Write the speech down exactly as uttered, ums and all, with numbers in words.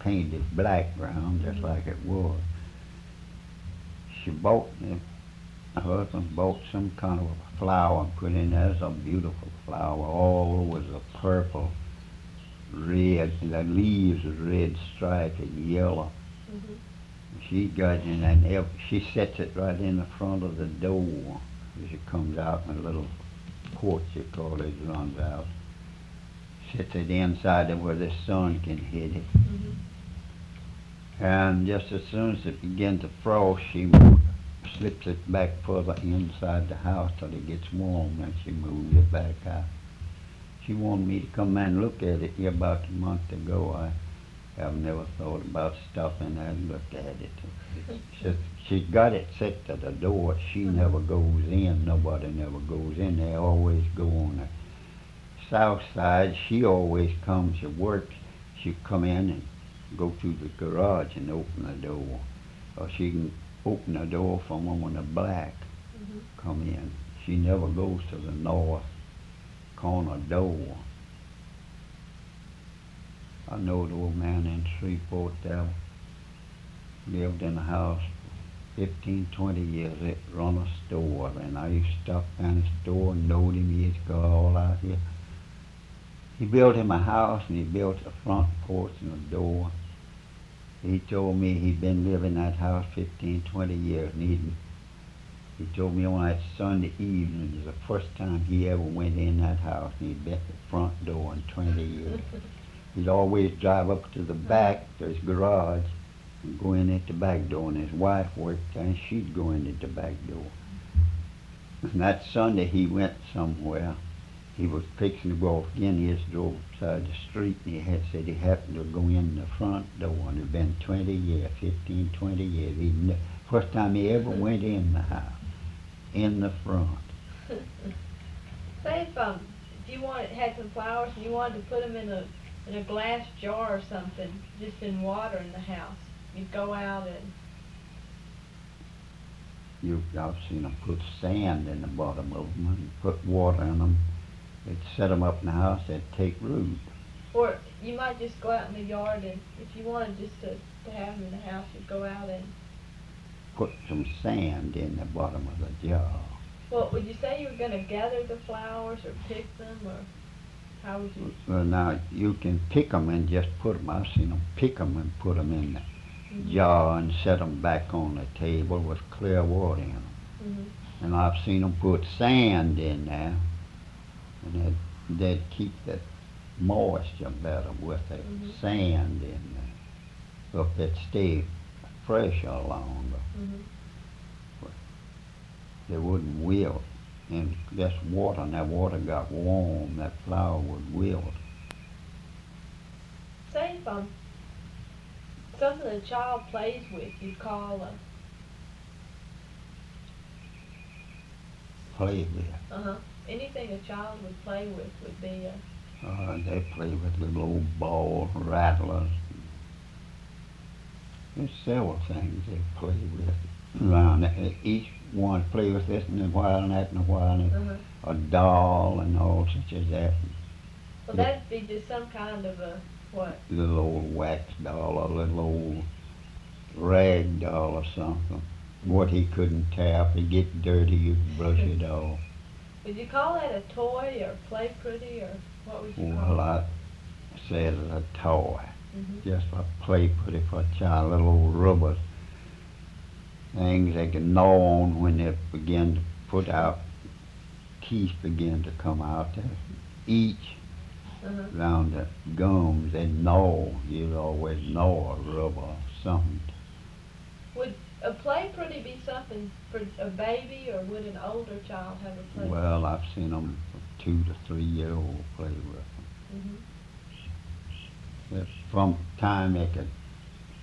painted black ground just Mhm. like it was. She bought me, her husband bought some kind of a flower and put in there. It's a beautiful flower. All over the purple, red, the leaves are red striped and yellow. Mhm. She got it in and ev- she sets it right in the front of the door as it comes out in a little porch, you call it, runs out. Sets it inside of where the sun can hit it. Mhm. And just as soon as it begins to frost, she slips it back further inside the house till it gets warm, and she moves it back out. She wanted me to come and look at it here about a month ago. I have never thought about stopping there and look at it. It's just, she's got it set to the door. She Mhm. never goes in. Nobody never goes in. They always go on the south side. She always comes to work. She come in and go through the garage and open the door. Or she can open the door from on the back, Mhm. come in. She never goes to the north corner door. I know the old man in Shreveport there lived in a house fifteen, twenty years. It run a store, and I used to stop down the store and knowed him. He used to go all out here. He built him a house, and he built a front porch and a door. He told me he'd been living in that house fifteen, twenty years, and he he told me on that Sunday evening it was the first time he ever went in that house, and he'd been at the front door in twenty years. He'd always drive up to the back to his garage and go in at the back door, and his wife worked there, and she'd go in at the back door. And that Sunday he went somewhere. He was fixing to go off again. He just drove beside the street, and he had said he happened to go in the front door, and it'd been twenty years, fifteen, twenty years. He ne- first time he ever went in the house, in the front. Say if um if you wanted had some flowers and you wanted to put them in a in a glass jar or something, just in water in the house, you'd go out and You, I've seen them put sand in the bottom of them and put water in them. They'd set them up in the house. They'd take root. or you might just go out in the yard and if you wanted just to to have them in the house, you'd go out and. Put some sand in the bottom of the jar. Well, would you say you were going to gather the flowers or pick them, or how would you? Well, now you can pick them and just put them. I've seen them pick them and put them in the Mhm. jar and set them back on the table with clear water in them. Mhm. And I've seen them put sand in there, and they'd, they'd keep the moisture better with the Mhm. sand in there. So if it stay fresher longer, Mhm. they wouldn't wilt. And just water, and that water got warm, that flower would wilt. Say if um something a child plays with, you'd call a Play with. uh huh anything a child would play with would be a. Uh, they play with little old ball rattlers. There's several things they play with around. it. Each one play with this in a while and that in a while, and Uh huh. a doll and all such as that. Well, Yeah. that'd be just some kind of a what? Little old wax doll, a little old rag doll or something. What he couldn't tap, he'd get dirty, you could brush it off. Would you call that a toy or play pretty or what would you call Well, it? I said it's a toy. Mhm. Just a play pretty for a child, little old rubber things they can gnaw on when they begin to put out, teeth begin to come out. They each Uh-huh. round the gums, they gnaw. You'd always gnaw a rubber or something. Would a play pretty be something for a baby, or would an older child have a play? Well, I've seen them two to three year old play with them. Mhm. But from time they could